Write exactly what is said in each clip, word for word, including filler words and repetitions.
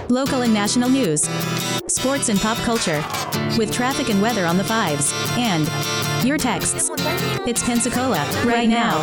local and national news, sports and pop culture, with traffic and weather on the fives, and your texts. It's Pensacola, right now.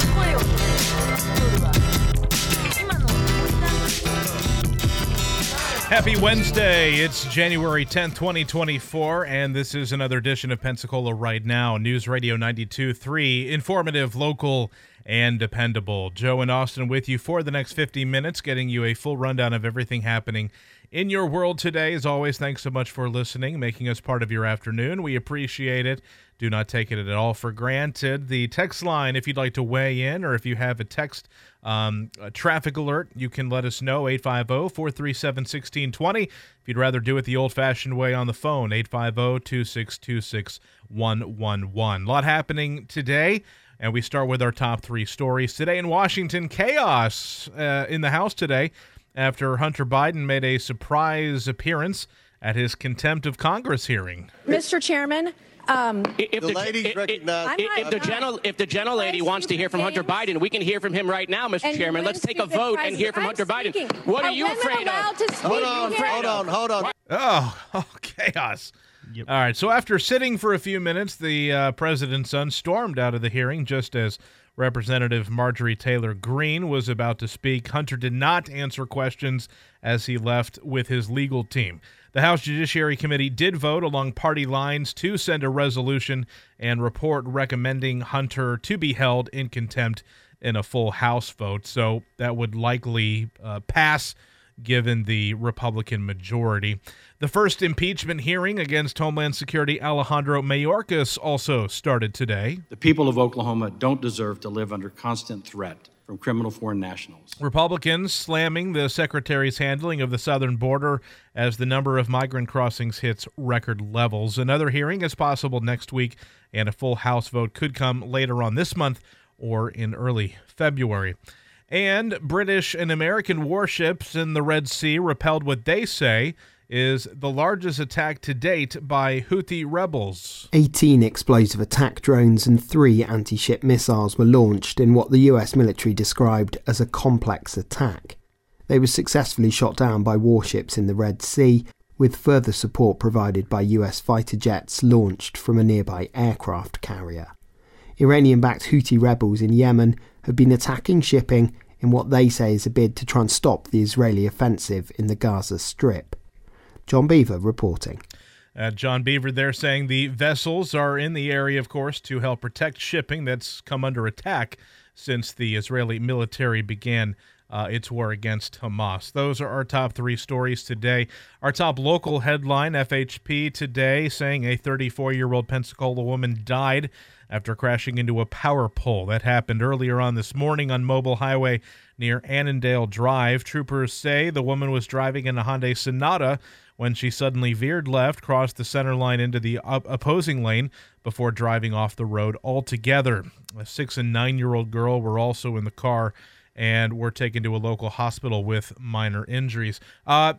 Happy Wednesday. It's January tenth, twenty twenty-four, and this is another edition of Pensacola Right Now. News Radio ninety-two point three, informative, local, and dependable. Joe and Austin with you for the next fifty minutes, getting you a full rundown of everything happening in your world today. As always, thanks so much for listening, making us part of your afternoon. We appreciate it. Do not take it at all for granted. The text line, if you'd like to weigh in, or if you have a text um, a traffic alert, you can let us know, eight five zero, four three seven, one six two zero. If you'd rather do it the old-fashioned way on the phone, eight five zero, two six two six, one one one. A lot happening today, and we start with our top three stories. Today in Washington, chaos uh, in the House today after Hunter Biden made a surprise appearance at his contempt of Congress hearing. Mister Chairman, Um, if the, the ladies if, recognize, if, if the gentle, if the gentle lady wants to hear from Hunter Biden, we can hear from him right now, Mister Chairman. Let's take a vote and hear from Hunter Biden. What are you afraid of? Hold on, hold on, hold on. Oh, oh chaos. Yep. All right, so after sitting for a few minutes, the uh, president's son stormed out of the hearing just as Representative Marjorie Taylor Greene was about to speak. Hunter did not answer questions as he left with his legal team. The House Judiciary Committee did vote along party lines to send a resolution and report recommending Hunter to be held in contempt in a full House vote. So that would likely uh, pass given the Republican majority. The first impeachment hearing against Homeland Security Alejandro Mayorkas also started today. The people of Oklahoma don't deserve to live under constant threat from criminal foreign nationals. Republicans slamming the secretary's handling of the southern border as the number of migrant crossings hits record levels. Another hearing is possible next week, and a full House vote could come later on this month or in early February. And British and American warships in the Red Sea repelled what they say is the largest attack to date by Houthi rebels. eighteen explosive attack drones and three anti-ship missiles were launched in what the U S military described as a complex attack. They were successfully shot down by warships in the Red Sea, with further support provided by U S fighter jets launched from a nearby aircraft carrier. Iranian-backed Houthi rebels in Yemen have been attacking shipping in what they say is a bid to try and stop the Israeli offensive in the Gaza Strip. John Beaver reporting. Uh, John Beaver there saying the vessels are in the area, of course, to help protect shipping that's come under attack since the Israeli military began uh, its war against Hamas. Those are our top three stories today. Our top local headline, F H P today, saying a thirty-four-year-old Pensacola woman died after crashing into a power pole. That happened earlier on this morning on Mobile Highway near Annandale Drive. Troopers say the woman was driving in a Hyundai Sonata when she suddenly veered left, crossed the center line into the op- opposing lane before driving off the road altogether. A six- and nine-year-old girl were also in the car and were taken to a local hospital with minor injuries. Uh,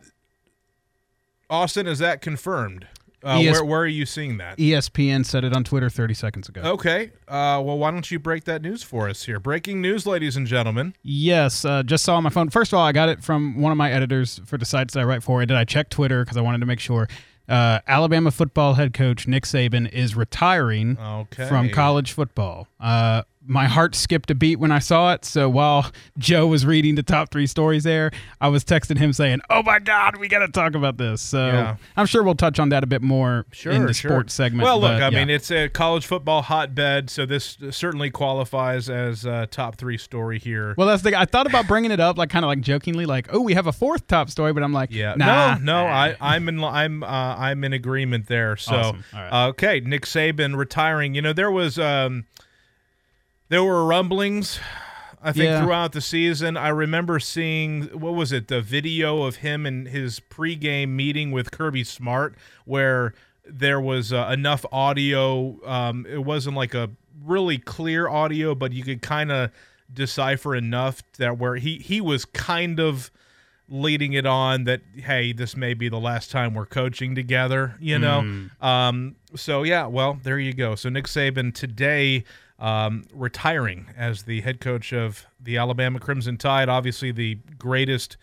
Austin, is that confirmed? Uh, E S- where, where are you seeing that? E S P N said it on Twitter thirty seconds ago. Okay. Uh, well, why don't you break that news for us here? Breaking news, ladies and gentlemen. Yes, uh, just saw on my phone. First of all, I got it from one of my editors for the sites that I write for. And did I check Twitter because I wanted to make sure. Uh, Alabama football head coach Nick Saban is retiring okay. from college football. Uh, my heart skipped a beat when I saw it. So while Joe was reading the top three stories there, I was texting him saying, oh, my God, we got to talk about this. So yeah. I'm sure we'll touch on that a bit more sure, in the sure. sports segment. Well, look, but, I yeah. mean, it's a college football hotbed, so this certainly qualifies as a top three story here. Well, that's the I thought about bringing it up, like kind of like jokingly, like, oh, we have a fourth top story, but I'm like, yeah, nah. no, no, I, I'm in, I'm, uh, I'm in agreement there. So, awesome. All right. uh, okay, Nick Saban retiring. You know, there was, um, there were rumblings, I think, yeah. throughout the season. I remember seeing, what was it, the video of him and his pregame meeting with Kirby Smart, where there was uh, enough audio. Um, it wasn't like a really clear audio, but you could kind of decipher enough that where he, he was kind of leading it on that, hey, this may be the last time we're coaching together, you know? Mm. Um, so, yeah, well, there you go. So Nick Saban today um, retiring as the head coach of the Alabama Crimson Tide, obviously the greatest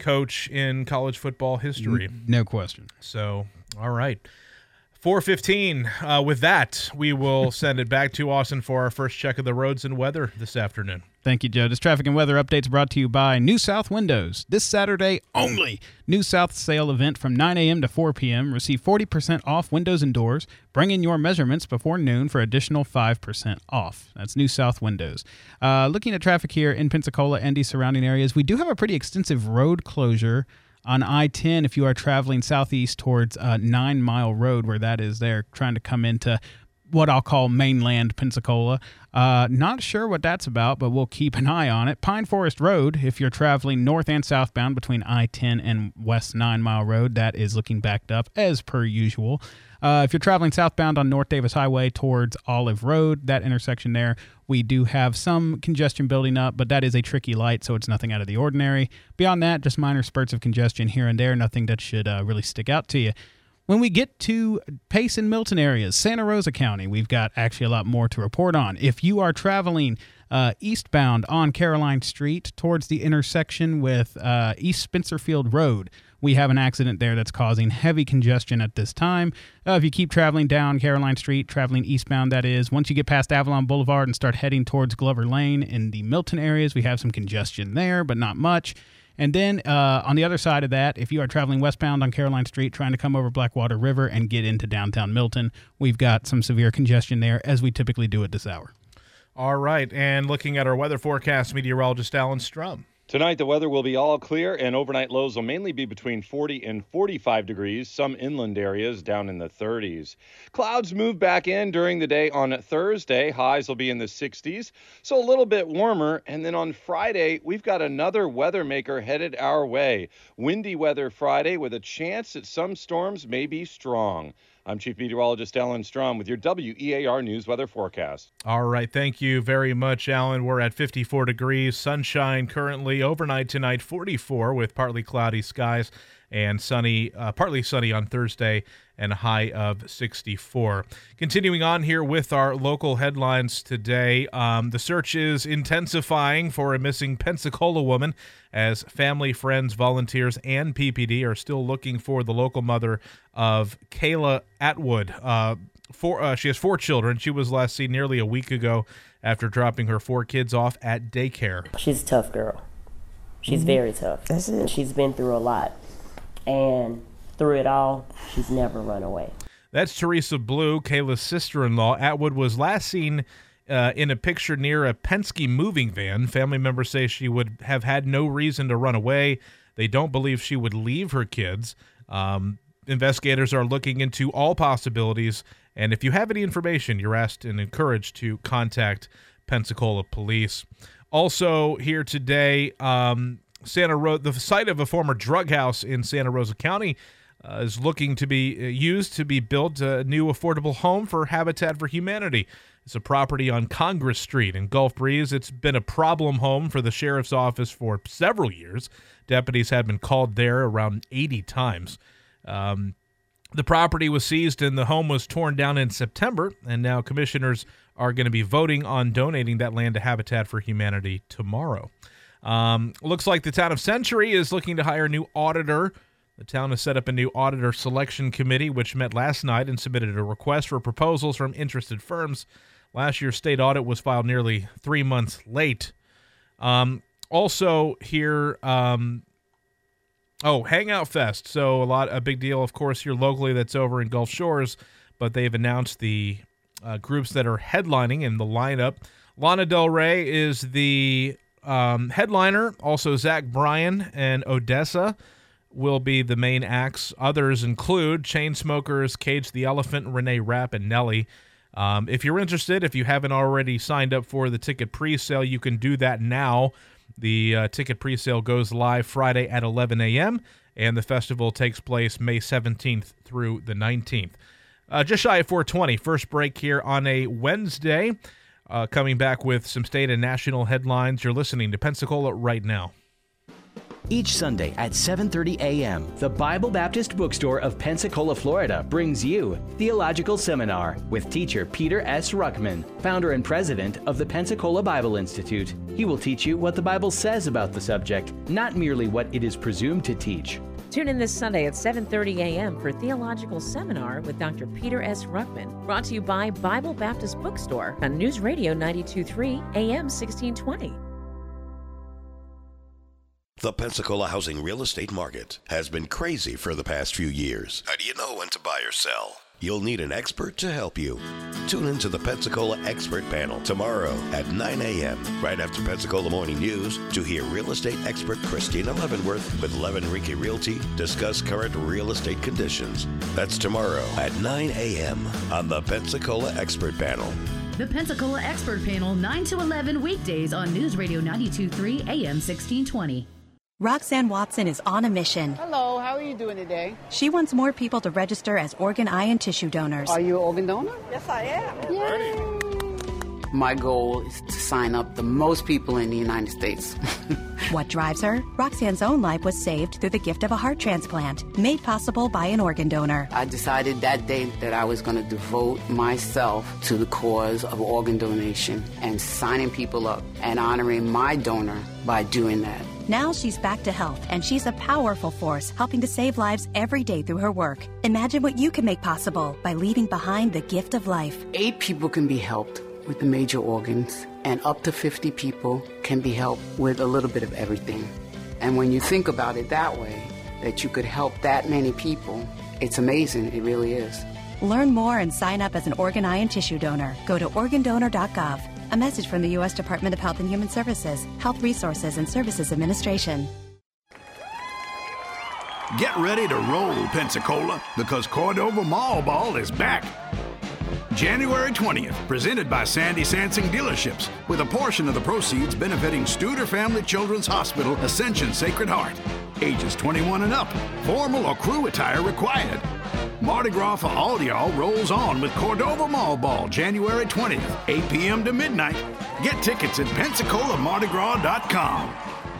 coach in college football history. No question. So, all right. four fifteen. Uh, with that, we will send it back to Austin for our first check of the roads and weather this afternoon. Thank you, Joe. This traffic and weather updates brought to you by New South Windows. This Saturday only. New South sale event from nine a.m. to four p.m. Receive forty percent off windows and doors. Bring in your measurements before noon for additional five percent off. That's New South Windows. Uh, looking at traffic here in Pensacola and the surrounding areas, we do have a pretty extensive road closure on I ten if you are traveling southeast towards uh, Nine Mile Road, where that is there, trying to come into what I'll call mainland Pensacola. Uh, not sure what that's about, but we'll keep an eye on it. Pine Forest Road, if you're traveling north and southbound between I ten and West Nine Mile Road, that is looking backed up as per usual. Uh, if you're traveling southbound on North Davis Highway towards Olive Road, that intersection there, we do have some congestion building up, but that is a tricky light, so it's nothing out of the ordinary. Beyond that, just minor spurts of congestion here and there, nothing that should uh, really stick out to you. When we get to Pace and Milton areas, Santa Rosa County, we've got actually a lot more to report on. If you are traveling uh, eastbound on Caroline Street towards the intersection with uh, East Spencerfield Road, we have an accident there that's causing heavy congestion at this time. Uh, if you keep traveling down Caroline Street, traveling eastbound, that is, once you get past Avalon Boulevard and start heading towards Glover Lane in the Milton areas, we have some congestion there, but not much. And then uh, on the other side of that, if you are traveling westbound on Caroline Street, trying to come over Blackwater River and get into downtown Milton, we've got some severe congestion there, as we typically do at this hour. All right, and looking at our weather forecast, meteorologist Alan Strum. Tonight, the weather will be all clear, and overnight lows will mainly be between forty and forty-five degrees, some inland areas down in the thirties. Clouds move back in during the day on Thursday. Highs will be in the sixties, so a little bit warmer. And then on Friday, we've got another weather maker headed our way. Windy weather Friday with a chance that some storms may be strong. I'm Chief Meteorologist Alan Strum with your W E A R News weather forecast. All right, thank you very much, Alan. We're at fifty-four degrees, sunshine currently, overnight tonight forty-four with partly cloudy skies and sunny, uh, partly sunny on Thursday and a high of sixty-four. Continuing on here with our local headlines today, um, the search is intensifying for a missing Pensacola woman as family, friends, volunteers, and P P D are still looking for the local mother of Kayla Atwood. Uh, four, uh, she has four children. She was last seen nearly a week ago after dropping her four kids off at daycare. She's a tough girl. She's mm-hmm. very tough. That's it. She's been through a lot. And through it all, she's never run away. That's Teresa Blue, Kayla's sister-in-law. Atwood was last seen uh, in a picture near a Penske moving van. Family members say she would have had no reason to run away. They don't believe she would leave her kids. Um, investigators are looking into all possibilities, and if you have any information, you're asked and encouraged to contact Pensacola Police. Also here today, um, Santa Rosa, the site of a former drug house in Santa Rosa County uh, is looking to be uh, used to be built a new affordable home for Habitat for Humanity. It's a property on Congress Street in Gulf Breeze. It's been a problem home for the sheriff's office for several years. Deputies had been called there around eighty times. Um, the property was seized and the home was torn down in September, and now commissioners are going to be voting on donating that land to Habitat for Humanity tomorrow. Um, looks like the town of Century is looking to hire a new auditor. The town has set up a new auditor selection committee, which met last night and submitted a request for proposals from interested firms. Last year's state audit was filed nearly three months late. Um, also here, um, oh, Hangout Fest. So a lot, a big deal, of course, here locally that's over in Gulf Shores, but they've announced the uh, groups that are headlining in the lineup. Lana Del Rey is the Um, headliner. Also, Zach Bryan and Odessa will be the main acts. Others include Chainsmokers, Cage the Elephant, Renee Rapp, and Nelly. Um, if you're interested, if you haven't already signed up for the ticket pre-sale, you can do that now. The uh, ticket pre-sale goes live Friday at eleven a.m., and the festival takes place May seventeenth through the nineteenth. Uh, just shy of four twenty. First break here on a Wednesday. Uh, coming back with some state and national headlines. You're listening to Pensacola Right Now. Each Sunday at seven thirty a.m., the Bible Baptist Bookstore of Pensacola, Florida brings you Theological Seminar with teacher Peter S. Ruckman, founder and president of the Pensacola Bible Institute. He will teach you what the Bible says about the subject, not merely what it is presumed to teach. Tune in this Sunday at seven thirty a.m. for Theological Seminar with Doctor Peter S. Ruckman, brought to you by Bible Baptist Bookstore on News Radio ninety-two point three A M sixteen twenty. The Pensacola housing real estate market has been crazy for the past few years. How do you know when to buy or sell? You'll need an expert to help you. Tune into the Pensacola Expert Panel tomorrow at nine a.m. right after Pensacola Morning News to hear real estate expert Christina Leavenworth with Leavenricky Realty discuss current real estate conditions. That's tomorrow at nine a.m. on the Pensacola Expert Panel. The Pensacola Expert Panel, nine to eleven weekdays on News Radio ninety-two point three A M sixteen twenty. Roxanne Watson is on a mission. Hello, how are you doing today? She wants more people to register as organ, eye, and tissue donors. Are you an organ donor? Yes, I am. Yay. My goal is to sign up the most people in the United States. What drives her? Roxanne's own life was saved through the gift of a heart transplant, made possible by an organ donor. I decided that day that I was going to devote myself to the cause of organ donation and signing people up and honoring my donor by doing that. Now she's back to health, and she's a powerful force helping to save lives every day through her work. Imagine what you can make possible by leaving behind the gift of life. Eight people can be helped with the major organs, and up to fifty people can be helped with a little bit of everything. And when you think about it that way, that you could help that many people, it's amazing. It really is. Learn more and sign up as an organ, eye, and tissue donor. Go to organ donor dot gov. A message from the U S Department of Health and Human Services, Health Resources and Services Administration. Get ready to roll, Pensacola, because Cordova Mall Ball is back. January twentieth, presented by Sandy Sansing Dealerships, with a portion of the proceeds benefiting Studer Family Children's Hospital Ascension Sacred Heart. Ages twenty-one and up, formal or crew attire required. Mardi Gras for all y'all rolls on with Cordova Mall Ball, January twentieth, eight p.m. to midnight. Get tickets at Pensacola Mardi Gras dot com.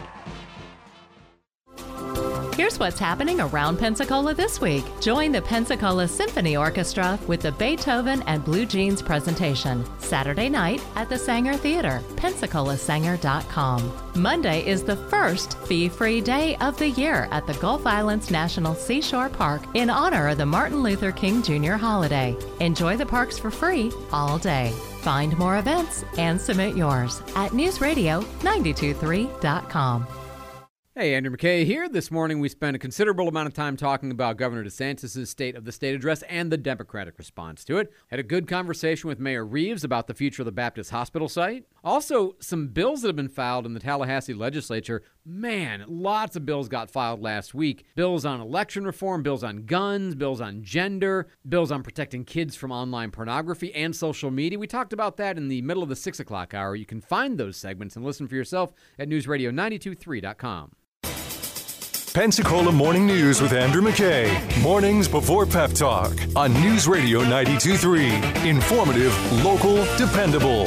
Here's what's happening around Pensacola this week. Join the Pensacola Symphony Orchestra with the Beethoven and Blue Jeans presentation. Saturday night at the Sanger Theater, pensacola sanger dot com. Monday is the first fee-free day of the year at the Gulf Islands National Seashore Park in honor of the Martin Luther King Junior holiday. Enjoy the parks for free all day. Find more events and submit yours at news radio ninety-two point three dot com. Hey, Andrew McKay here. This morning we spent a considerable amount of time talking about Governor DeSantis' State of the State address and the Democratic response to it. Had a good conversation with Mayor Reeves about the future of the Baptist Hospital site. Also, some bills that have been filed in the Tallahassee legislature. Man, lots of bills got filed last week. Bills on election reform, bills on guns, bills on gender, bills on protecting kids from online pornography and social media. We talked about that in the middle of the six o'clock hour. You can find those segments and listen for yourself at news radio ninety-two point three dot com. Pensacola Morning News with Andrew McKay. Mornings before Pep Talk on News Radio ninety-two point three. Informative, local, dependable.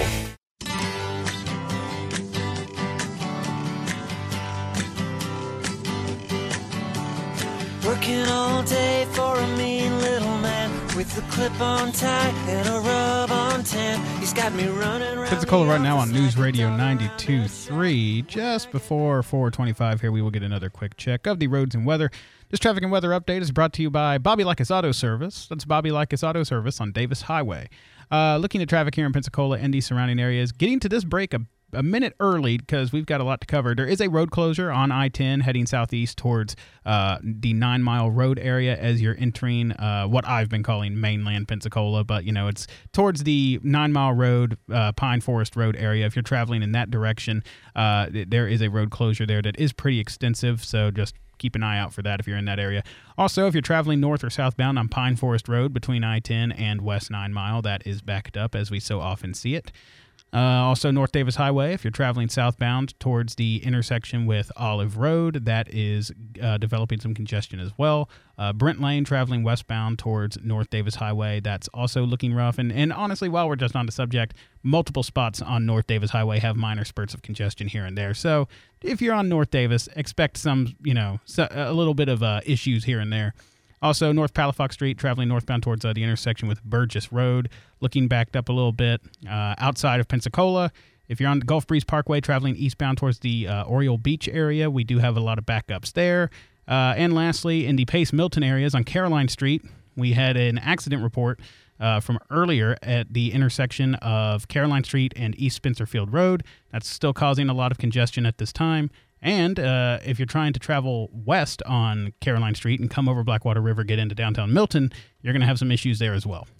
Working all day for a mean little man with a clip-on tie and a rub-on tan. He's got me running around. Pensacola right now on News Radio ninety-two point three. Just before four twenty-five here, we will get another quick check of the roads and weather. This traffic and weather update is brought to you by Bobby Likas Auto Service. That's Bobby Likas Auto Service on Davis Highway. Uh, looking at traffic here in Pensacola and the surrounding areas. Getting to this break a a minute early because we've got a lot to cover. There is a road closure on I ten heading southeast towards uh, the Nine Mile Road area as you're entering uh, what I've been calling mainland Pensacola, but you know it's towards the Nine Mile Road, uh, Pine Forest Road area. If you're traveling in that direction, uh, there is a road closure there that is pretty extensive, so just keep an eye out for that if you're in that area. Also, if you're traveling north or southbound on Pine Forest Road between I ten and West Nine Mile, that is backed up as we so often see it. Uh, also, North Davis Highway, if you're traveling southbound towards the intersection with Olive Road, that is uh, developing some congestion as well. Uh, Brent Lane, traveling westbound towards North Davis Highway, that's also looking rough. And, and honestly, while we're just on the subject, multiple spots on North Davis Highway have minor spurts of congestion here and there. So if you're on North Davis, expect some, you know, a little bit of uh, issues here and there. Also, North Palafox Street, traveling northbound towards uh, the intersection with Burgess Road, looking backed up a little bit. Uh, outside of Pensacola, if you're on the Gulf Breeze Parkway, traveling eastbound towards the uh, Oriole Beach area, we do have a lot of backups there. Uh, and lastly, in the Pace Milton areas on Caroline Street, we had an accident report uh, from earlier at the intersection of Caroline Street and East Spencerfield Road. That's still causing a lot of congestion at this time. And uh, if you're trying to travel west on Caroline Street and come over Blackwater River, get into downtown Milton, you're going to have some issues there as well.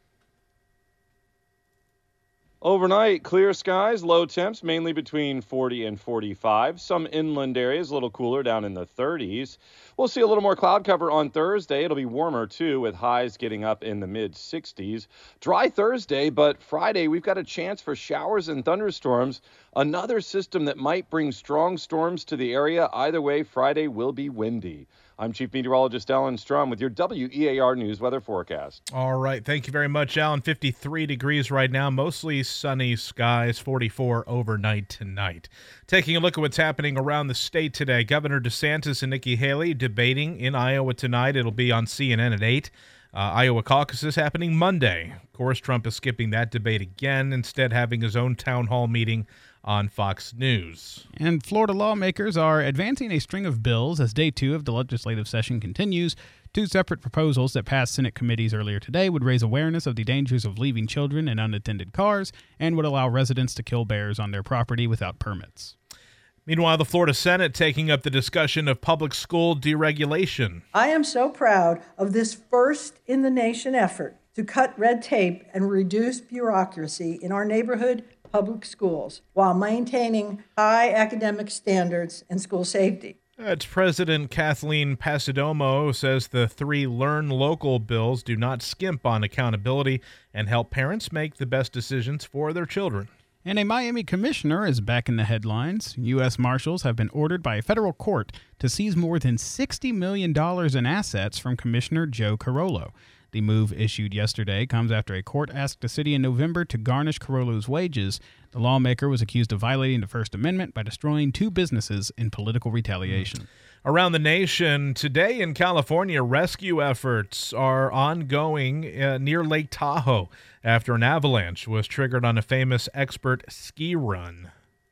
Overnight, clear skies, low temps, mainly between forty and forty-five. Some inland areas a little cooler, down in the thirties. We'll see a little more cloud cover on Thursday. It'll be warmer, too, with highs getting up in the mid-sixties. Dry Thursday, but Friday we've got a chance for showers and thunderstorms. Another system that might bring strong storms to the area. Either way, Friday will be windy. I'm Chief Meteorologist Alan Strum with your W E A R News weather forecast. All right. Thank you very much, Alan. fifty-three degrees right now. Mostly sunny skies. forty-four overnight tonight. Taking a look at what's happening around the state today. Governor DeSantis and Nikki Haley debating in Iowa tonight. It'll be on C N N at eight. Uh, Iowa caucus is happening Monday. Of course, Trump is skipping that debate again, instead having his own town hall meeting on Fox News. And Florida lawmakers are advancing a string of bills as day two of the legislative session continues. Two separate proposals that passed Senate committees earlier today would raise awareness of the dangers of leaving children in unattended cars and would allow residents to kill bears on their property without permits. Meanwhile, the Florida Senate taking up the discussion of public school deregulation. I am so proud of this first-in-the-nation effort to cut red tape and reduce bureaucracy in our neighborhood public schools while maintaining high academic standards and school safety. That's President Kathleen Passidomo says the three Learn Local bills do not skimp on accountability and help parents make the best decisions for their children. And a Miami commissioner is back in the headlines. U S Marshals have been ordered by a federal court to seize more than sixty million dollars in assets from Commissioner Joe Carollo. The move issued yesterday comes after a court asked the city in November to garnish Carollo's wages. The lawmaker was accused of violating the First Amendment by destroying two businesses in political retaliation. Around the nation, today in California, rescue efforts are ongoing uh, near Lake Tahoe after an avalanche was triggered on a famous expert ski run.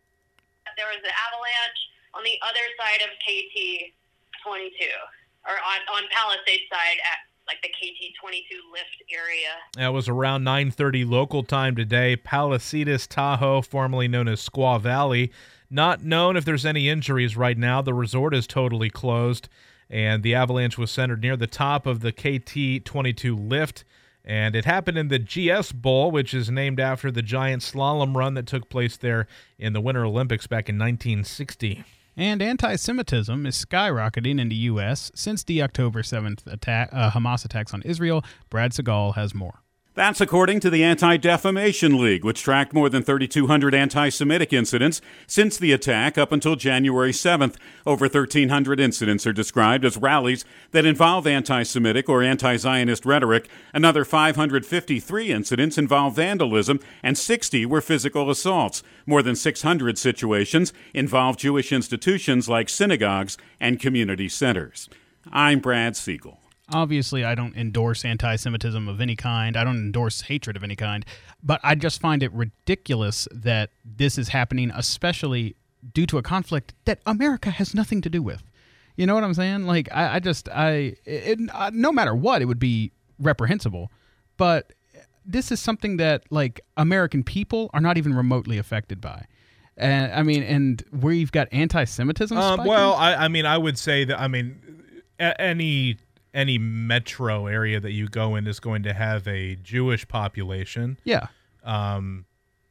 There was an avalanche on the other side of K T twenty-two, or on, on Palisades side at like the K T twenty-two lift area. That was around nine thirty local time today. Palisades Tahoe, formerly known as Squaw Valley. Not known if there's any injuries right now. The resort is totally closed, and the avalanche was centered near the top of the K T twenty-two lift, and it happened in the G S Bowl, which is named after the giant slalom run that took place there in the Winter Olympics back in nineteen sixty. And anti-Semitism is skyrocketing in the U S since the October seventh attack, uh, Hamas attacks on Israel. Brad Segal has more. That's according to the Anti-Defamation League, which tracked more than thirty-two hundred anti-Semitic incidents since the attack up until January seventh. Over thirteen hundred incidents are described as rallies that involve anti-Semitic or anti-Zionist rhetoric. Another five hundred fifty-three incidents involve vandalism, and sixty were physical assaults. More than six hundred situations involve Jewish institutions like synagogues and community centers. I'm Brad Siegel. Obviously, I don't endorse anti-Semitism of any kind. I don't endorse hatred of any kind. But I just find it ridiculous that this is happening, especially due to a conflict that America has nothing to do with. You know what I'm saying? Like, I, I just, I, it, uh, no matter what, it would be reprehensible. But this is something that, like, American people are not even remotely affected by. And I mean, and where you've got anti-Semitism um, Well, I, I mean, I would say that, I mean, a- any... any metro area that you go in is going to have a Jewish population. Yeah. Um,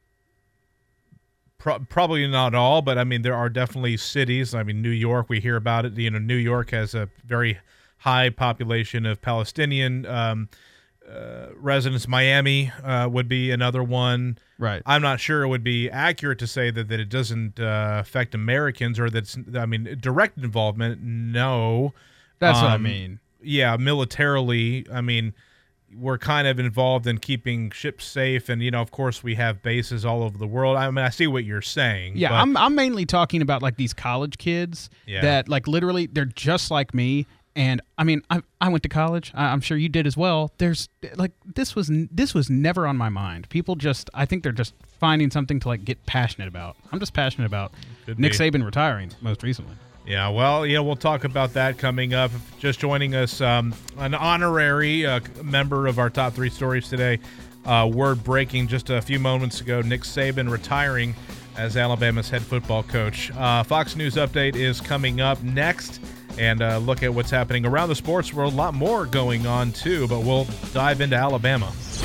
pro- probably not all, but I mean, there are definitely cities. I mean, New York, we hear about it. You know, New York has a very high population of Palestinian um, uh, residents. Miami uh, would be another one. Right. I'm not sure it would be accurate to say that, that it doesn't uh, affect Americans or that's, I mean, direct involvement, no. That's um, what I mean. Yeah, militarily, I mean, we're kind of involved in keeping ships safe, and, you know, of course, we have bases all over the world. I mean, I see what you're saying. Yeah, but, I'm I'm mainly talking about, like, these college kids Yeah. that, like, literally, they're just like me. And I mean, I I went to college. I, I'm sure you did as well. There's like this was this was never on my mind. People just, I think they're just finding something to like get passionate about. I'm just passionate about Could Nick be. Saban retiring most recently. Yeah, well, yeah, we'll talk about that coming up. Just joining us, um, an honorary uh, member of our top three stories today. Uh, word breaking just a few moments ago: Nick Saban retiring as Alabama's head football coach. Uh, Fox News Update is coming up next. And uh, look at what's happening around the sports world. A lot more going on, too, but we'll dive into Alabama.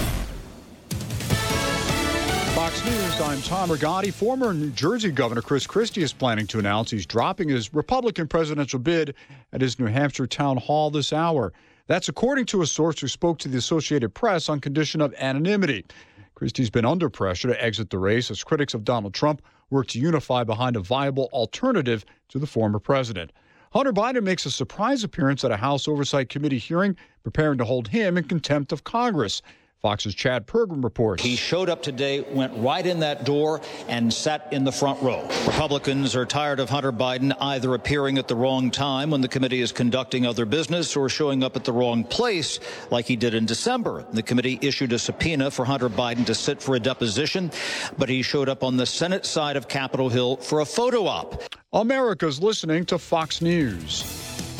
Fox News, I'm Tom Rigotti. Former New Jersey Governor Chris Christie is planning to announce he's dropping his Republican presidential bid at his New Hampshire town hall this hour. That's according to a source who spoke to the Associated Press on condition of anonymity. Christie's been under pressure to exit the race as critics of Donald Trump work to unify behind a viable alternative to the former president. Hunter Biden makes a surprise appearance at a House Oversight Committee hearing, preparing to hold him in contempt of Congress. Fox's Chad Pergram reports. He showed up today, went right in that door, and sat in the front row. Republicans are tired of Hunter Biden either appearing at the wrong time when the committee is conducting other business or showing up at the wrong place like he did in December. The committee issued a subpoena for Hunter Biden to sit for a deposition, but he showed up on the Senate side of Capitol Hill for a photo op. America's listening to Fox News.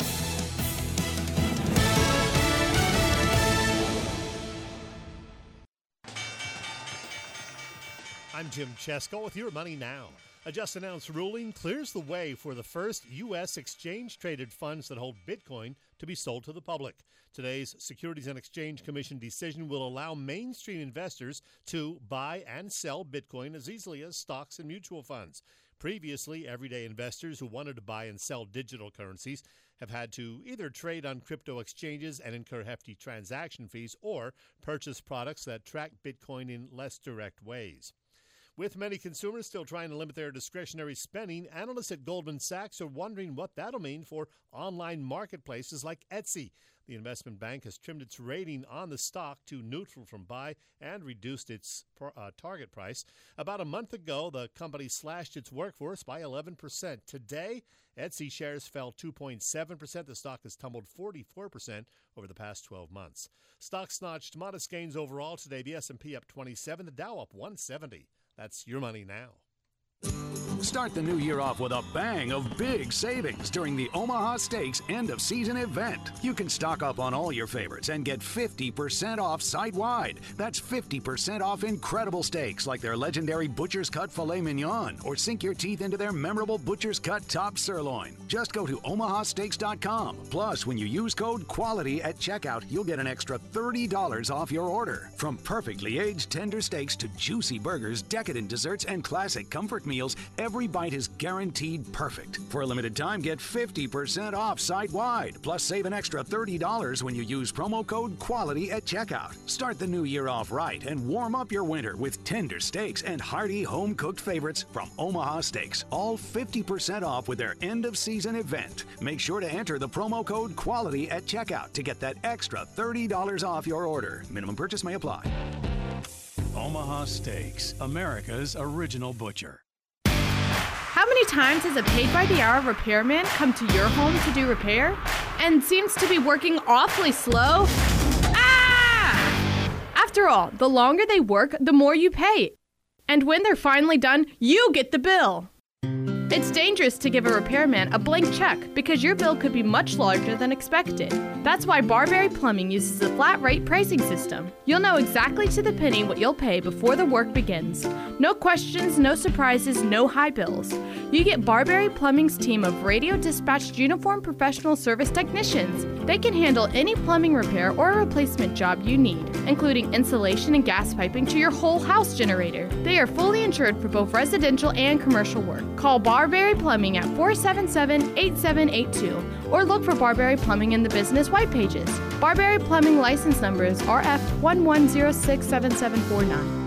I'm Jim Chesko with your Money Now. A just-announced ruling clears the way for the first U S exchange-traded funds that hold Bitcoin to be sold to the public. Today's Securities and Exchange Commission decision will allow mainstream investors to buy and sell Bitcoin as easily as stocks and mutual funds. Previously, everyday investors who wanted to buy and sell digital currencies have had to either trade on crypto exchanges and incur hefty transaction fees or purchase products that track Bitcoin in less direct ways. With many consumers still trying to limit their discretionary spending, analysts at Goldman Sachs are wondering what that'll mean for online marketplaces like Etsy. The investment bank has trimmed its rating on the stock to neutral from buy and reduced its uh, target price. About a month ago, the company slashed its workforce by eleven percent. Today, Etsy shares fell two point seven percent. The stock has tumbled forty-four percent over the past twelve months. Stocks notched modest gains overall today. The S and P up twenty-seven, the Dow up one seventy. That's your money now. Start the new year off with a bang of big savings during the Omaha Steaks end-of-season event. You can stock up on all your favorites and get fifty percent off site-wide. That's fifty percent off incredible steaks like their legendary Butcher's Cut Filet Mignon, or sink your teeth into their memorable Butcher's Cut Top Sirloin. Just go to omaha steaks dot com. Plus, when you use code QUALITY at checkout, you'll get an extra thirty dollars off your order. From perfectly aged tender steaks to juicy burgers, decadent desserts, and classic comfort meals, every bite is guaranteed perfect. For a limited time, get fifty percent off site-wide. Plus, save an extra thirty dollars when you use promo code QUALITY at checkout. Start the new year off right and warm up your winter with tender steaks and hearty home-cooked favorites from Omaha Steaks. All fifty percent off with their end-of-season event. Make sure to enter the promo code QUALITY at checkout to get that extra thirty dollars off your order. Minimum purchase may apply. Omaha Steaks, America's original butcher. How many times has a paid-by-the-hour repairman come to your home to do repair and seems to be working awfully slow? Ah! After all, the longer they work, the more you pay. And when they're finally done, you get the bill. It's dangerous to give a repairman a blank check because your bill could be much larger than expected. That's why Barberry Plumbing uses a flat rate pricing system. You'll know exactly to the penny what you'll pay before the work begins. No questions, no surprises, no high bills. You get Barberry Plumbing's team of radio dispatched uniformed professional service technicians. They can handle any plumbing repair or replacement job you need, including insulation and gas piping to your whole house generator. They are fully insured for both residential and commercial work. Call Bar Barberry Plumbing at four seven seven, eight seven eight two or look for Barberry Plumbing in the business white pages. Barberry Plumbing license number is R F one one zero six seven seven four nine.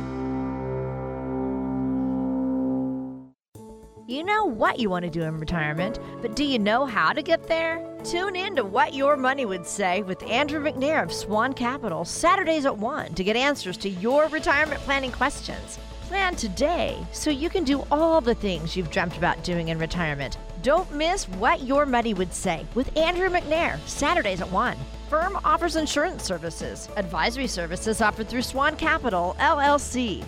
You know what you want to do in retirement, but do you know how to get there? Tune in to What Your Money Would Say with Andrew McNair of Swan Capital, Saturdays at one, to get answers to your retirement planning questions. Plan today so you can do all the things you've dreamt about doing in retirement. Don't miss What Your Money Would Say with Andrew McNair, Saturdays at one. Firm offers insurance services. Advisory services offered through Swan Capital, L L C.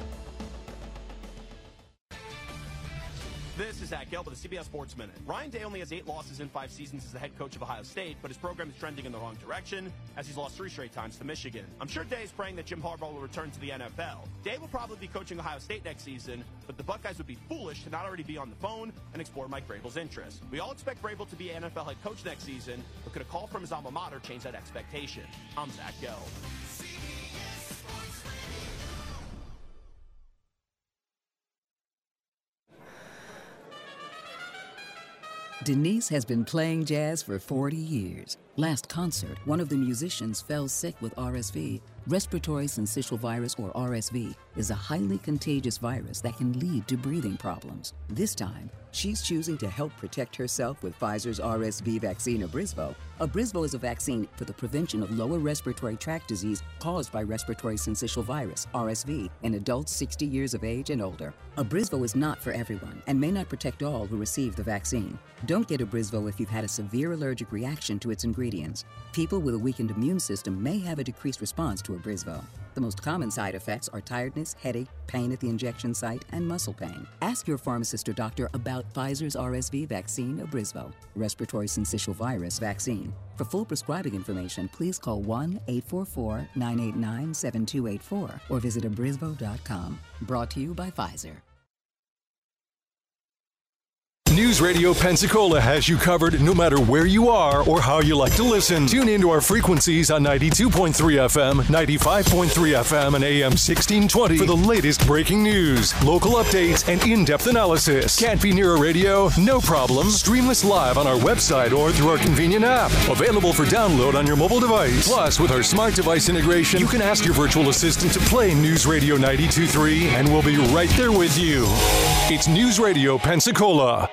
This is Zach Gelb with the C B S Sports Minute. Ryan Day only has eight losses in five seasons as the head coach of Ohio State, but his program is trending in the wrong direction as he's lost three straight times to Michigan. I'm sure Day is praying that Jim Harbaugh will return to the N F L. Day will probably be coaching Ohio State next season, but the Buckeyes would be foolish to not already be on the phone and explore Mike Vrabel's interest. We all expect Vrabel to be an N F L head coach next season, but could a call from his alma mater change that expectation? I'm Zach Gelb. Denise has been playing jazz for forty years. Last concert, one of the musicians fell sick with R S V. Respiratory syncytial virus, or R S V, is a highly contagious virus that can lead to breathing problems. This time, she's choosing to help protect herself with Pfizer's R S V vaccine, Abrysvo. Abrysvo is a vaccine for the prevention of lower respiratory tract disease caused by respiratory syncytial virus, R S V, in adults sixty years of age and older. Abrysvo is not for everyone and may not protect all who receive the vaccine. Don't get Abrysvo if you've had a severe allergic reaction to its ingredients. People with a weakened immune system may have a decreased response to Abrysvo. The most common side effects are tiredness, headache, pain at the injection site, and muscle pain. Ask your pharmacist or doctor about Pfizer's R S V vaccine, Abrysvo, respiratory syncytial virus vaccine. For full prescribing information, please call one eight four four, nine eight nine, seven two eight four or visit abrysvo dot com. Brought to you by Pfizer. News Radio Pensacola has you covered no matter where you are or how you like to listen. Tune into our frequencies on ninety-two point three F M, ninety-five point three F M, and A M sixteen twenty for the latest breaking news, local updates, and in-depth analysis. Can't be near a radio? No problem. Stream us live on our website or through our convenient app. Available for download on your mobile device. Plus, with our smart device integration, you can ask your virtual assistant to play News Radio ninety-two point three, and we'll be right there with you. It's News Radio Pensacola.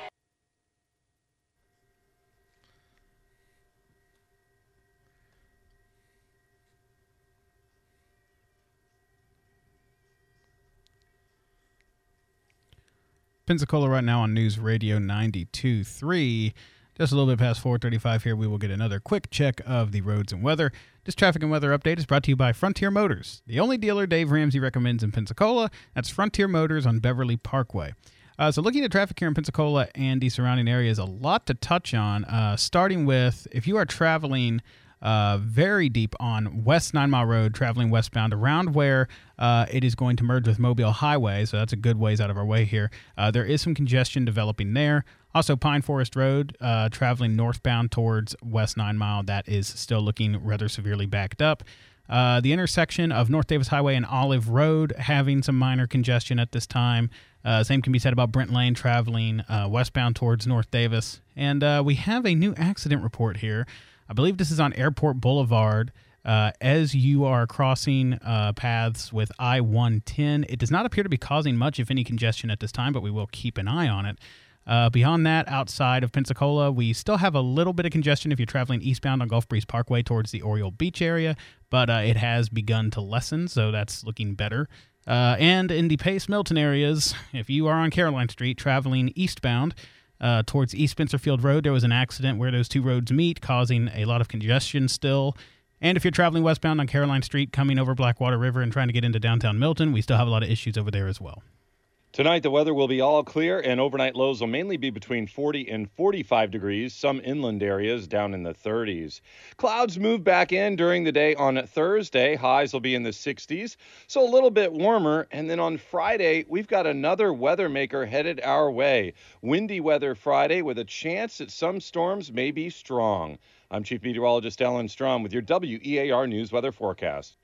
Pensacola right now on News Radio ninety-two point three. Just a little bit past four thirty-five here, we will get another quick check of the roads and weather. This traffic and weather update is brought to you by Frontier Motors, the only dealer Dave Ramsey recommends in Pensacola. That's Frontier Motors on Beverly Parkway. Uh, so looking at traffic here in Pensacola and the surrounding areas, a lot to touch on, uh, starting with if you are traveling Uh, very deep on West Nine Mile Road, traveling westbound around where uh, it is going to merge with Mobile Highway, so that's a good ways out of our way here. Uh, there is some congestion developing there. Also, Pine Forest Road, uh, traveling northbound towards West Nine Mile, that is still looking rather severely backed up. Uh, the intersection of North Davis Highway and Olive Road having some minor congestion at this time. Uh, same can be said about Brent Lane, traveling uh, westbound towards North Davis. And uh, we have a new accident report here. I believe this is on Airport Boulevard. Uh, as you are crossing uh, paths with I one ten, it does not appear to be causing much, if any, congestion at this time, but we will keep an eye on it. Uh, beyond that, outside of Pensacola, we still have a little bit of congestion if you're traveling eastbound on Gulf Breeze Parkway towards the Oriole Beach area, but uh, it has begun to lessen, so that's looking better. Uh, and in the Pace Milton areas, if you are on Caroline Street traveling eastbound, Uh, towards East Spencerfield Road, there was an accident where those two roads meet, causing a lot of congestion still. And if you're traveling westbound on Caroline Street, coming over Blackwater River and trying to get into downtown Milton, we still have a lot of issues over there as well. Tonight, the weather will be all clear, and overnight lows will mainly be between forty and forty-five degrees, some inland areas down in the thirties. Clouds move back in during the day on Thursday. Highs will be in the sixties, so a little bit warmer. And then on Friday, we've got another weather maker headed our way. Windy weather Friday with a chance that some storms may be strong. I'm Chief Meteorologist Alan Strom with your W E A R News Weather Forecast.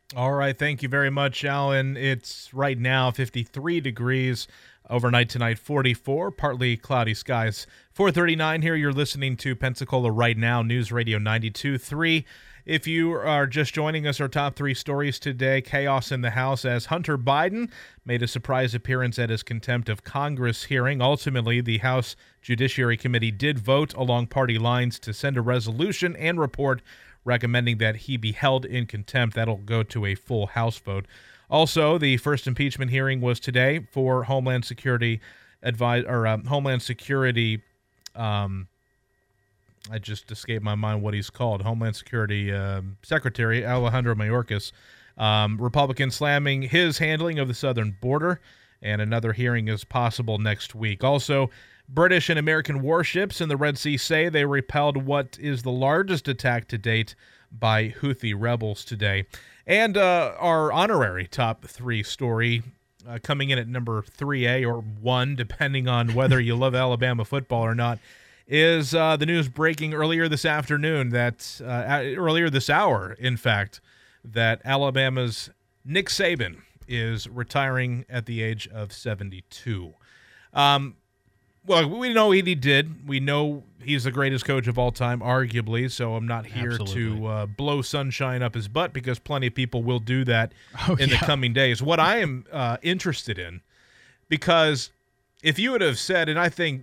All right, thank you very much, Alan. It's right now fifty-three degrees. Overnight tonight, forty-four, partly cloudy skies. four thirty-nine here, you're listening to Pensacola Right Now, News Radio ninety-two point three. If you are just joining us, our top three stories today: chaos in the House as Hunter Biden made a surprise appearance at his contempt of Congress hearing. Ultimately, the House Judiciary Committee did vote along party lines to send a resolution and report recommending that he be held in contempt. That'll go to a full House vote. Also, the first impeachment hearing was today for Homeland Security advise or um, Homeland Security. Um, I just escaped my mind what he's called. Homeland Security um, Secretary Alejandro Mayorkas. Um, Republican slamming his handling of the southern border, and another hearing is possible next week. Also, British and American warships in the Red Sea say they repelled what is the largest attack to date by Houthi rebels today. And uh, our honorary top three story uh, coming in at number three A or one, depending on whether you love Alabama football or not, is uh, the news breaking earlier this afternoon that, uh, earlier this hour, in fact, that Alabama's Nick Saban is retiring at the age of seventy-two. Um, well, we know he did. We know he's the greatest coach of all time, arguably, so I'm not here Absolutely. to uh, blow sunshine up his butt because plenty of people will do that oh, in yeah. the coming days. What I am uh, interested in, because if you would have said, and I think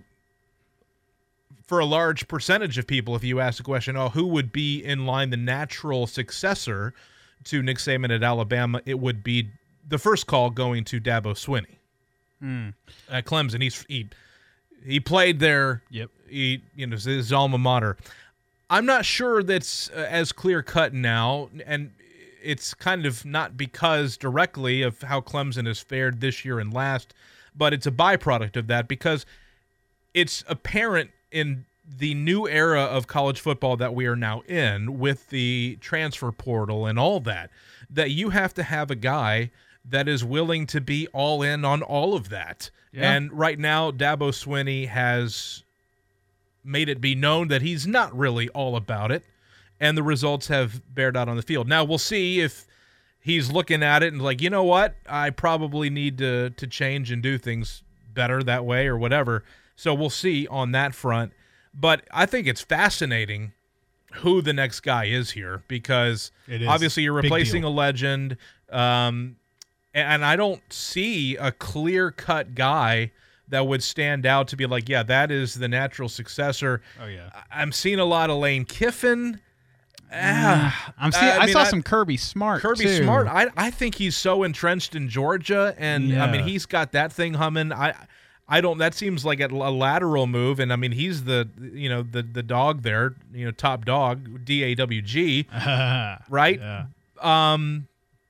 for a large percentage of people, if you ask the question, oh, who would be in line the natural successor to Nick Saban at Alabama, it would be the first call going to Dabo Swinney mm. at Clemson. He's he he played there. Yep. He you know his alma mater. I'm not sure that's uh, as clear cut now, and it's kind of not because directly of how Clemson has fared this year and last, but it's a byproduct of that because it's apparent in the new era of college football that we are now in with the transfer portal and all that, that you have to have a guy that is willing to be all in on all of that. Yeah. And right now, Dabo Swinney has made it be known that he's not really all about it, and the results have bared out on the field. Now, we'll see if he's looking at it and like, you know what, I probably need to to change and do things better that way or whatever. So we'll see on that front. But I think it's fascinating who the next guy is here because obviously you're replacing a legend, um, and I don't see a clear-cut guy that would stand out to be like, yeah, that is the natural successor. Oh, yeah. I'm seeing a lot of Lane Kiffin. Mm. I'm seeing, I, I mean, saw I, some Kirby Smart, Kirby too. Smart. I, I think he's so entrenched in Georgia, and, yeah. I mean, he's got that thing humming. I I don't. That seems like a, a lateral move, and I mean he's the you know the the dog there, you know, top dog, D A W G, right? Yeah. Um,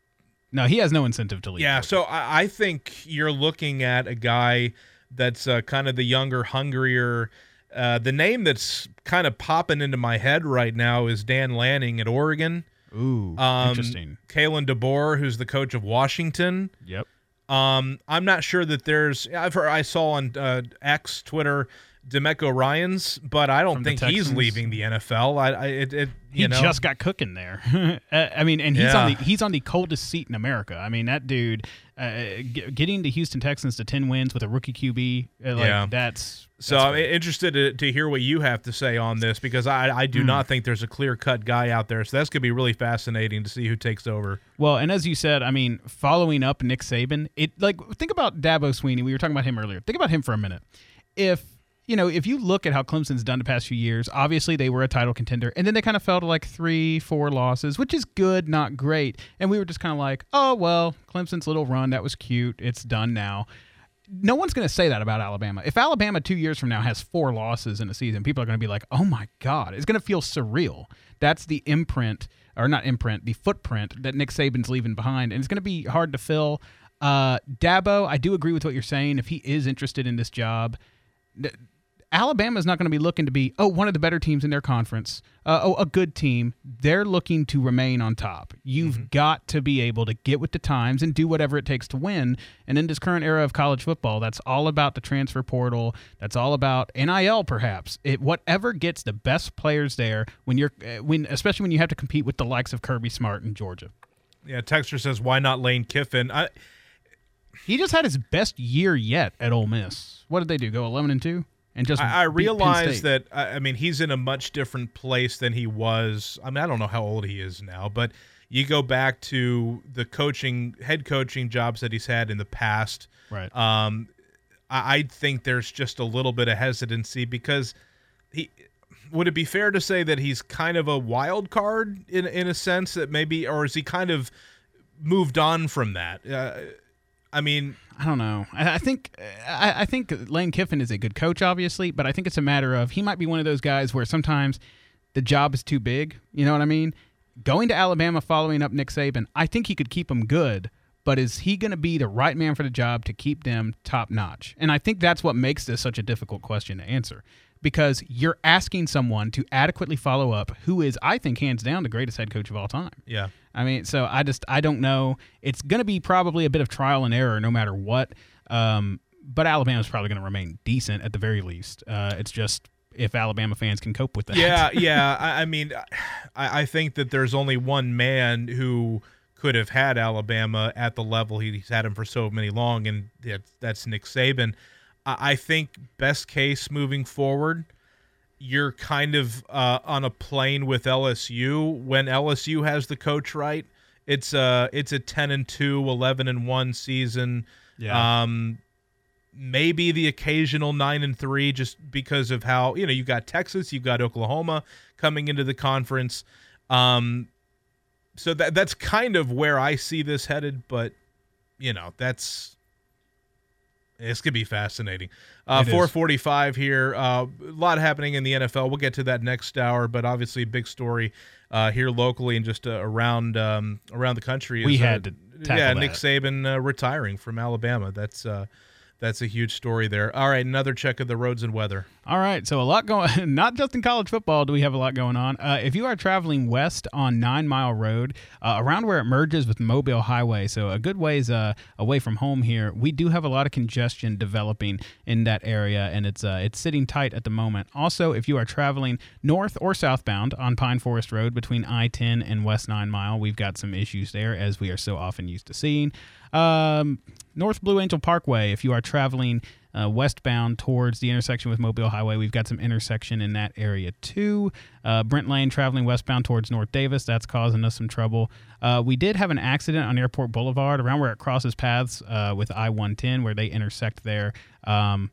no, he has no incentive to leave. Yeah, so I, I think you're looking at a guy that's uh, kind of the younger, hungrier. Uh, the name that's kind of popping into my head right now is Dan Lanning at Oregon. Ooh, um, interesting. Kalen DeBoer, who's the coach of Washington. Yep. Um, I'm not sure that there's. I've heard, I saw on uh, X, Twitter, DeMeco Ryans, but I don't From think he's leaving the N F L. I, I it, it you he know. just got cooking there. I mean, and he's Yeah. on the he's on the coldest seat in America. I mean, that dude uh, g- getting the Houston Texans to ten wins with a rookie Q B, uh, like Yeah. that's. So that's I'm interested to, to hear what you have to say on this because I, I do Hmm. not think there's a clear-cut guy out there. So that's going to be really fascinating to see who takes over. Well, and as you said, I mean, following up Nick Saban, it like think about Dabo Swinney. We were talking about him earlier. Think about him for a minute. If you know, if you look at how Clemson's done the past few years, obviously they were a title contender, and then they kind of fell to like three, four losses, which is good, not great. And we were just kind of like, oh well, Clemson's little run, that was cute. It's done now. No one's going to say that about Alabama. If Alabama two years from now has four losses in a season, people are going to be like, oh, my God. It's going to feel surreal. That's the imprint, or not imprint, the footprint that Nick Saban's leaving behind, and it's going to be hard to fill. Uh, Dabo, I do agree with what you're saying. If he is interested in this job, th- Alabama's not going to be looking to be, oh, one of the better teams in their conference, uh, oh, a good team. They're looking to remain on top. You've mm-hmm. got to be able to get with the times and do whatever it takes to win. And in this current era of college football, that's all about the transfer portal. That's all about N I L, perhaps. It whatever gets the best players there when you're, when especially when you have to compete with the likes of Kirby Smart in Georgia. Yeah, Texter says, why not Lane Kiffin? I, he just had his best year yet at Ole Miss. What did they do? Go eleven and two? And just I, I beat Penn realize State. that, I I mean, he's in a much different place than he was. I mean, I don't know how old he is now, but you go back to the coaching, head coaching jobs that he's had in the past. Right. Um, I, I think there's just a little bit of hesitancy because he would it be fair to say that he's kind of a wild card in in a sense that maybe, or is he kind of moved on from that? Uh, I mean, I don't know. I, I think I, I think Lane Kiffin is a good coach, obviously, but I think it's a matter of he might be one of those guys where sometimes the job is too big. You know what I mean? Going to Alabama, following up Nick Saban, I think he could keep them good, but is he going to be the right man for the job to keep them top notch? And I think that's what makes this such a difficult question to answer, because you're asking someone to adequately follow up who is, I think, hands down the greatest head coach of all time. Yeah. I mean, so I just, I don't know. It's going to be probably a bit of trial and error no matter what. Um, but Alabama's probably going to remain decent at the very least. Uh, it's just if Alabama fans can cope with that. Yeah, yeah. I, I mean, I, I think that there's only one man who could have had Alabama at the level he's had him for so many long, and that's, that's Nick Saban. I, I think best case moving forward, you're kind of uh, on a plane with L S U. When L S U has the coach right, it's a it's a ten and two, eleven and one season. Yeah. Um, maybe the occasional nine and three, just because of how, you know, you got Texas, you've got Oklahoma coming into the conference. Um, so that that's kind of where I see this headed. But you know, that's. It's going to be fascinating. Uh, four forty-five here. Uh, a lot happening in the N F L. We'll get to that next hour, but obviously a big story uh, here locally and just uh, around um, around the country. We is, had uh, to tackle Yeah, that. Nick Saban uh, retiring from Alabama. That's uh, that's a huge story there. All right, another check of the roads and weather. All right, so a lot going. Not just in college football do we have a lot going on. Uh, if you are traveling west on Nine Mile Road, uh, around where it merges with Mobile Highway, so a good ways uh, away from home here, we do have a lot of congestion developing in that area, and it's uh, it's sitting tight at the moment. Also, if you are traveling north or southbound on Pine Forest Road between I ten and West Nine Mile, we've got some issues there, as we are so often used to seeing. Um, North Blue Angel Parkway, if you are traveling uh, westbound towards the intersection with Mobile Highway, we've got some intersection in that area too. Uh, Brent Lane traveling westbound towards North Davis, that's causing us some trouble. Uh, we did have an accident on Airport Boulevard around where it crosses paths uh, with I one ten, where they intersect there. Um,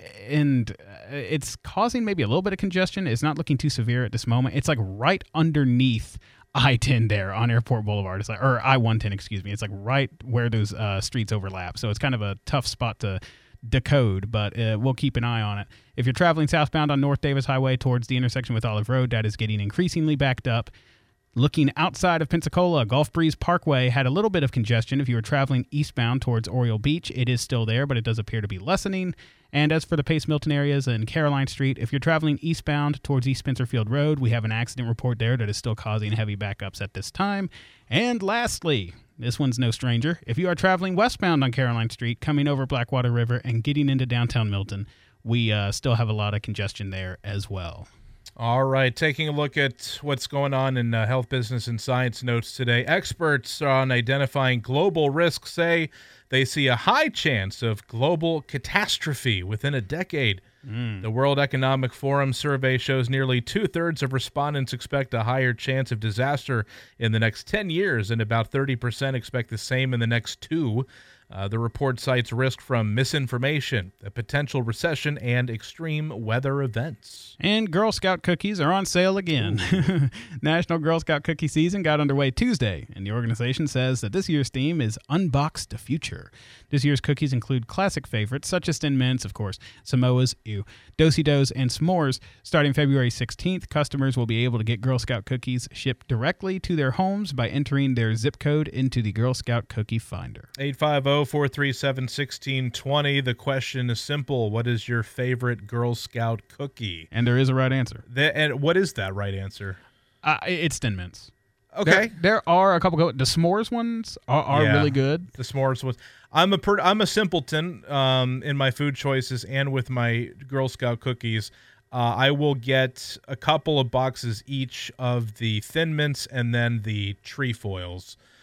and it's causing maybe a little bit of congestion. It's not looking too severe at this moment. It's like right underneath I ten there on Airport Boulevard. It's like, or I one ten, excuse me. It's like right where those uh, streets overlap. So it's kind of a tough spot to decode, but uh, we'll keep an eye on it. If you're traveling southbound on North Davis Highway towards the intersection with Olive Road, that is getting increasingly backed up. Looking outside of Pensacola, Gulf Breeze Parkway had a little bit of congestion. If you were traveling eastbound towards Oriole Beach, it is still there, but it does appear to be lessening. And as for the Pace Milton areas and Caroline Street, if you're traveling eastbound towards East Spencerfield Road, we have an accident report there that is still causing heavy backups at this time. And lastly, this one's no stranger. If you are traveling westbound on Caroline Street, coming over Blackwater River and getting into downtown Milton, we uh, still have a lot of congestion there as well. All right, taking a look at what's going on in uh, health, business, and science notes today. Experts on identifying global risks say they see a high chance of global catastrophe within a decade. Mm. The World Economic Forum survey shows nearly two-thirds of respondents expect a higher chance of disaster in the next ten years, and about thirty percent expect the same in the next two. Uh, the report cites risk from misinformation, a potential recession, and extreme weather events. And Girl Scout cookies are on sale again. National Girl Scout cookie season got underway Tuesday, and the organization says that this year's theme is Unbox the Future. This year's cookies include classic favorites, such as Thin Mints, of course, Samoas, ew, Do-si-dos, and s'mores. Starting February sixteenth, customers will be able to get Girl Scout cookies shipped directly to their homes by entering their zip code into the Girl Scout Cookie Finder. eight five zero, four three seven, one six two zero. The question is simple. What is your favorite Girl Scout cookie? And there is a right answer. The, and what is that right answer? Uh, it's Thin Mints. Okay. There, there are a couple. Go- the s'mores ones are, are Yeah, really good. The s'mores ones. I'm a per, I'm a simpleton um, in my food choices and with my Girl Scout cookies. Uh, I will get a couple of boxes each of the Thin Mints and then the trefoils.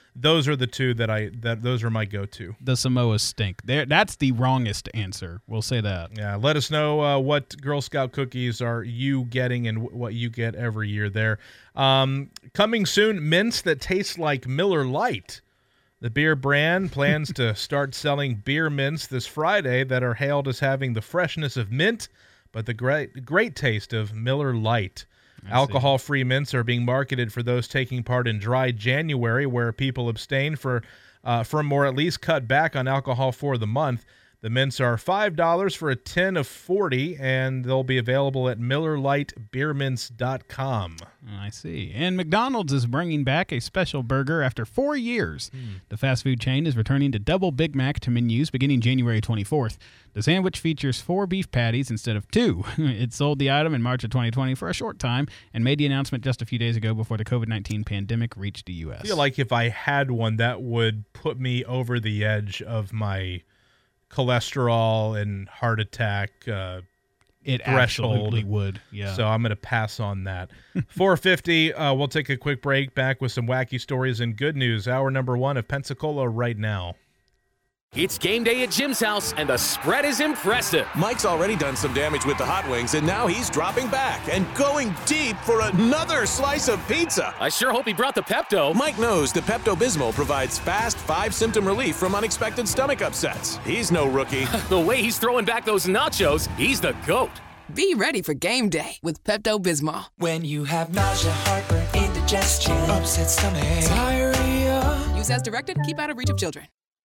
those are the two that I that those are my go-to. The Samoas stink. There, that's the wrongest answer. We'll say that. Yeah, let us know uh, what Girl Scout cookies are you getting and w- what you get every year there. Um, coming soon, mints that taste like Miller Lite. The beer brand plans to start selling beer mints this Friday that are hailed as having the freshness of mint, but the great great taste of Miller Lite. Alcohol-free mints are being marketed for those taking part in Dry January, where people abstain for, uh, from or at least cut back on alcohol for the month. The mints are five dollars for a tin of forty, and they'll be available at miller lite beer mints dot com. I see. And McDonald's is bringing back a special burger after four years. Mm. The fast food chain is returning to double Big Mac to menus beginning January twenty-fourth. The sandwich features four beef patties instead of two. It sold the item in March of twenty twenty for a short time and made the announcement just a few days ago before the covid nineteen pandemic reached the U S. I feel like if I had one, that would put me over the edge of my cholesterol and heart attack uh, it threshold. Absolutely would, yeah. So I'm going to pass on that. four fifty, uh, we'll take a quick break, back with some wacky stories and good news. Hour number one of Pensacola right now. It's game day at Jim's house, and the spread is impressive. Mike's already done some damage with the hot wings, and now he's dropping back and going deep for another slice of pizza. I sure hope he brought the Pepto. Mike knows the Pepto-Bismol provides fast, five-symptom relief from unexpected stomach upsets. He's no rookie. The way he's throwing back those nachos, he's the GOAT. Be ready for game day with Pepto-Bismol. When you have nausea, heartburn, indigestion, upset stomach, diarrhea. Use as directed. Keep out of reach of children.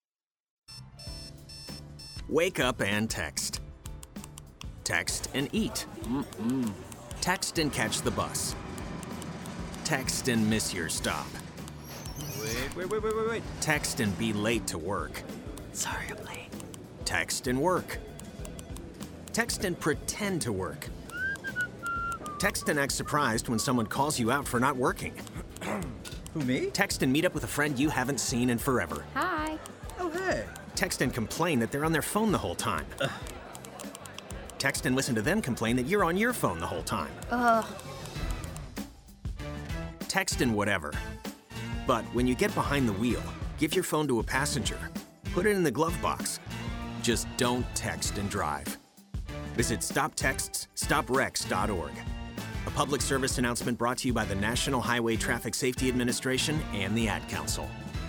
Wake up and text. Text and eat. Mm-mm. Text and catch the bus. Text and miss your stop. Wait, wait, wait, wait, wait, wait. Text and be late to work. Sorry, I'm late. Text and work. Text and pretend to work. Text and act surprised when someone calls you out for not working. Who, me? Text and meet up with a friend you haven't seen in forever. Hi. Oh, hey. Text and complain that they're on their phone the whole time. Ugh. Text and listen to them complain that you're on your phone the whole time. Ugh. Text and whatever. But when you get behind the wheel, give your phone to a passenger. Put it in the glove box. Just don't text and drive. Visit stop texts stop wrecks dot org. A public service announcement brought to you by the National Highway Traffic Safety Administration and the Ad Council.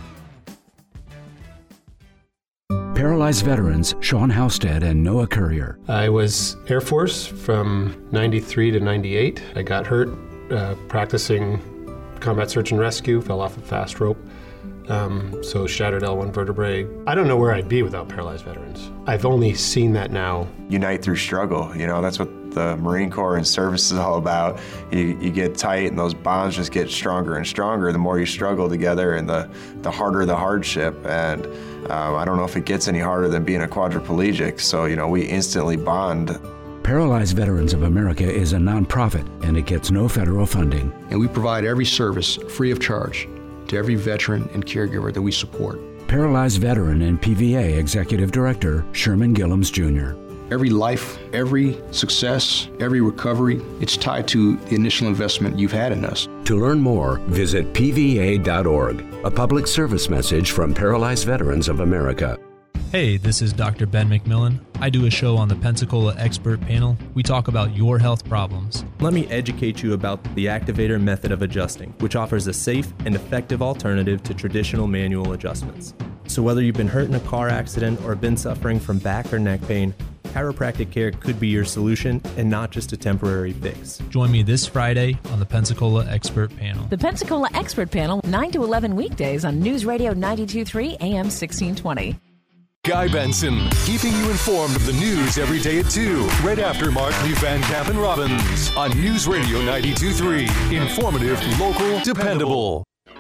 Paralyzed veterans Sean Halstead and Noah Courier. I was Air Force from ninety-three to ninety-eight. I got hurt uh, practicing combat search and rescue, fell off a fast rope, um, so shattered L one vertebrae. I don't know where I'd be without paralyzed veterans. I've only seen that now. Unite through struggle, you know, that's what the Marine Corps and service is all about. You, you get tight and those bonds just get stronger and stronger the more you struggle together, and the, the harder the hardship. And um, I don't know if it gets any harder than being a quadriplegic, so, you know, we instantly bond. Paralyzed Veterans of America is a nonprofit, and it gets no federal funding. And we provide every service free of charge to every veteran and caregiver that we support. Paralyzed veteran and P V A Executive Director Sherman Gillums Junior Every life, every success, every recovery, it's tied to the initial investment you've had in us. To learn more, visit P V A dot org, a public service message from Paralyzed Veterans of America. Hey, this is Doctor Ben McMillan. I do a show on the Pensacola Expert Panel. We talk about your health problems. Let me educate you about the Activator method of adjusting, which offers a safe and effective alternative to traditional manual adjustments. So whether you've been hurt in a car accident or been suffering from back or neck pain, chiropractic care could be your solution and not just a temporary fix. Join me this Friday on the Pensacola Expert Panel. The Pensacola Expert Panel, nine to eleven weekdays on News Radio ninety-two point three A M sixteen twenty. Guy Benson, keeping you informed of the news every day at two, right after Mark Lee Van Camp and Robbins on News Radio ninety-two point three. Informative, local, dependable.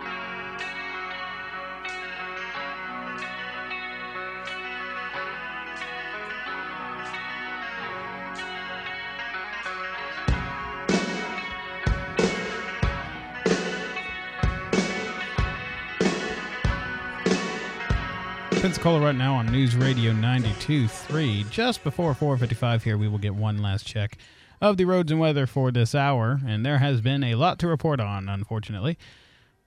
Pensacola right now on News Radio ninety-two point three. Just before four fifty-five here, we will get one last check of the roads and weather for this hour, and there has been a lot to report on, unfortunately.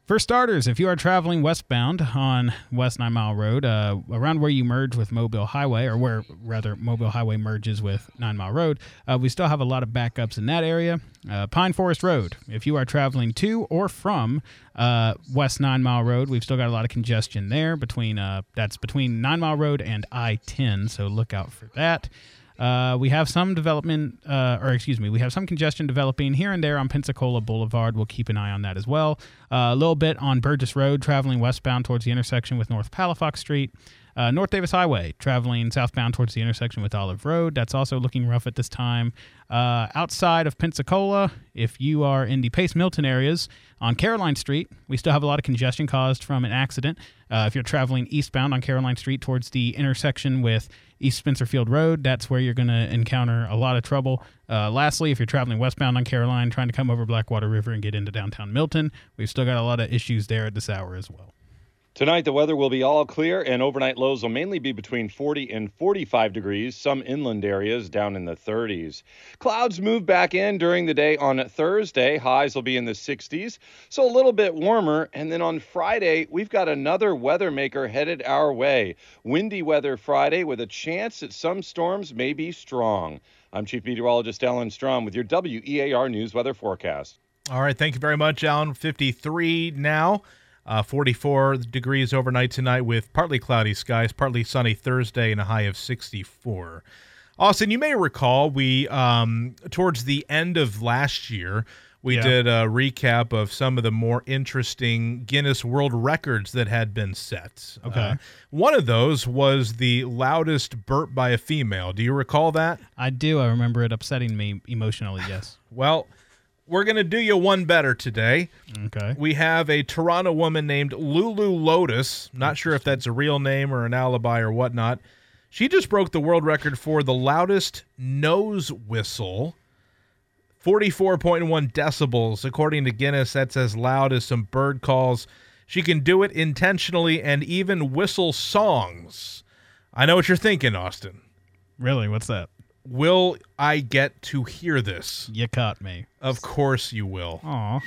For starters, if you are traveling westbound on West Nine Mile Road, uh, around where you merge with Mobile Highway, or where, rather, Mobile Highway merges with Nine Mile Road, uh, we still have a lot of backups in that area. Uh, Pine Forest Road, if you are traveling to or from uh, West Nine Mile Road, we've still got a lot of congestion there. Between uh, That's between Nine Mile Road and I ten, so look out for that. Uh, we have some development, uh, or excuse me, we have some congestion developing here and there on Pensacola Boulevard. We'll keep an eye on that as well. Uh, a little bit on Burgess Road, traveling westbound towards the intersection with North Palafox Street. Uh, North Davis Highway, traveling southbound towards the intersection with Olive Road. That's also looking rough at this time. Uh, outside of Pensacola, if you are in the Pace Milton areas, on Caroline Street, we still have a lot of congestion caused from an accident. Uh, if you're traveling eastbound on Caroline Street towards the intersection with East Spencerfield Road, that's where you're going to encounter a lot of trouble. Uh, lastly, if you're traveling westbound on Caroline, trying to come over Blackwater River and get into downtown Milton, we've still got a lot of issues there at this hour as well. Tonight, the weather will be all clear, and overnight lows will mainly be between forty and forty-five degrees, some inland areas down in the thirties. Clouds move back in during the day on Thursday. Highs will be in the sixties, so a little bit warmer. And then on Friday, we've got another weather maker headed our way. Windy weather Friday with a chance that some storms may be strong. I'm Chief Meteorologist Alan Strom with your W E A R News Weather Forecast. All right, thank you very much, Alan. fifty-three now. Uh, forty-four degrees overnight tonight with partly cloudy skies, partly sunny Thursday, and a high of sixty-four. Austin, you may recall we, um, towards the end of last year, we Yeah. did a recap of some of the more interesting Guinness World Records that had been set. Okay. Uh, one of those was the loudest burp by a female. Do you recall that? I do. I remember it upsetting me emotionally, yes. Well, we're going to do you one better today. Okay. We have a Toronto woman named Lulu Lotus. Not sure if that's a real name or an alibi or whatnot. She just broke the world record for the loudest nose whistle. forty-four point one decibels. According to Guinness, that's as loud as some bird calls. She can do it intentionally and even whistle songs. I know what you're thinking, Austin. Really? What's that? Will I get to hear this? You caught me. Of course you will. Aw.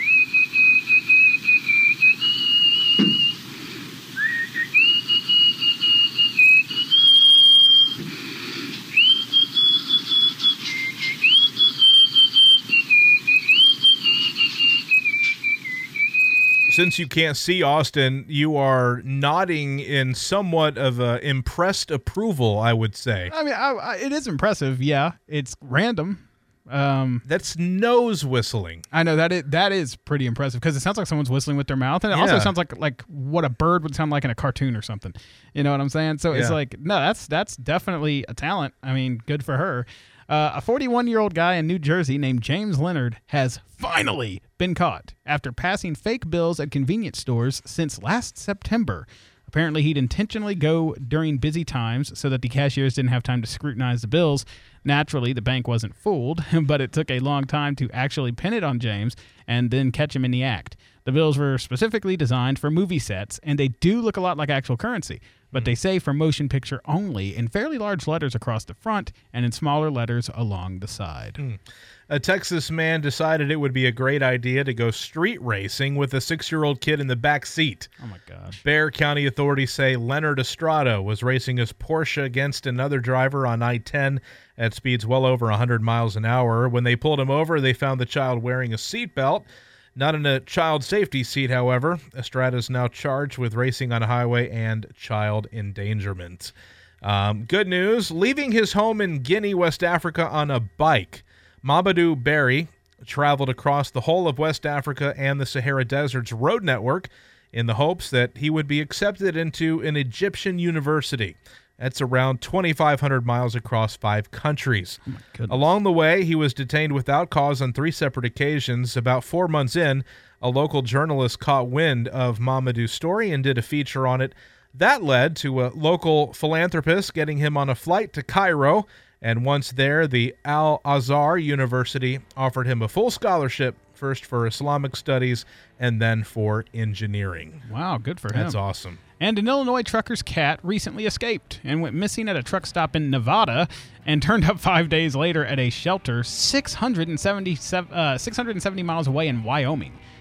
Since you can't see Austin, you are nodding in somewhat of a impressed approval, I would say. I mean, I, I, it is impressive. Yeah, it's random. Um, That's nose whistling. I know that it that is pretty impressive because it sounds like someone's whistling with their mouth, and it also Yeah. sounds like like what a bird would sound like in a cartoon or something. You know what I'm saying? So it's Yeah. like, no, that's that's definitely a talent. I mean, good for her. Uh, a forty-one-year-old guy in New Jersey named James Leonard has finally been caught after passing fake bills at convenience stores since last September. Apparently, he'd intentionally go during busy times so that the cashiers didn't have time to scrutinize the bills. Naturally, the bank wasn't fooled, but it took a long time to actually pin it on James and then catch him in the act. The bills were specifically designed for movie sets, and they do look a lot like actual currency, but they say for motion picture only in fairly large letters across the front and in smaller letters along the side. Hmm. A Texas man decided it would be a great idea to go street racing with a six-year-old kid in the back seat. Oh, my gosh. Bexar County authorities say Leonard Estrada was racing his Porsche against another driver on I ten at speeds well over one hundred miles an hour. When they pulled him over, they found the child wearing a seatbelt. Not in a child safety seat, however. Estrada is now charged with racing on a highway and child endangerment. Um, good news, leaving his home in Guinea, West Africa on a bike, Mamadou Barry traveled across the whole of West Africa and the Sahara Desert's road network in the hopes that he would be accepted into an Egyptian university. That's around twenty-five hundred miles across five countries. Oh Along the way, he was detained without cause on three separate occasions. About four months in, a local journalist caught wind of Mamadou's story and did a feature on it. That led to a local philanthropist getting him on a flight to Cairo, and once there, the Al-Azhar University offered him a full scholarship, first for Islamic studies and then for engineering. Wow, good for him. That's awesome. And an Illinois trucker's cat recently escaped and went missing at a truck stop in Nevada and turned up five days later at a shelter six hundred seventy, uh, six hundred seventy miles away in Wyoming.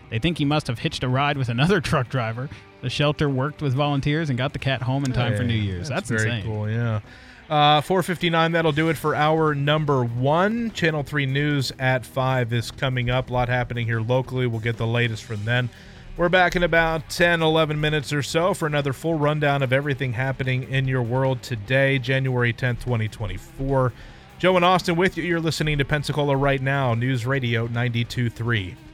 They think he must have hitched a ride with another truck driver. The shelter worked with volunteers and got the cat home in time hey, for New Year's. That's, That's very insane. cool, yeah. Uh, four fifty-nine, that'll do it for hour number one. Channel three News at five is coming up. A lot happening here locally. We'll get the latest from then. We're back in about ten, eleven minutes or so for another full rundown of everything happening in your world today, January tenth, twenty twenty-four. Joe and Austin with you. You're listening to Pensacola Right Now, News Radio ninety-two point three.